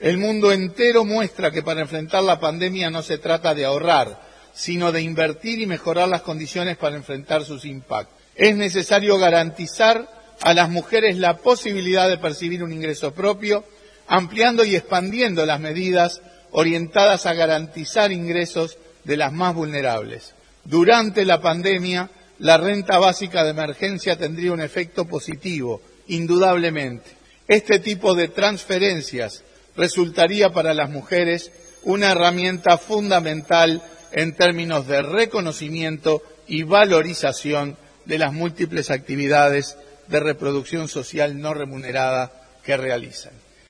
El mundo entero muestra que para enfrentar la pandemia no se trata de ahorrar, sino de invertir y mejorar las condiciones para enfrentar sus impactos. Es necesario garantizar a las mujeres la posibilidad de percibir un ingreso propio, ampliando y expandiendo las medidas orientadas a garantizar ingresos de las más vulnerables. Durante la pandemia, la renta básica de emergencia tendría un efecto positivo, indudablemente. Este tipo de transferencias resultaría para las mujeres una herramienta fundamental en términos de reconocimiento y valorización de las múltiples actividades de reproducción social no remunerada que realizan.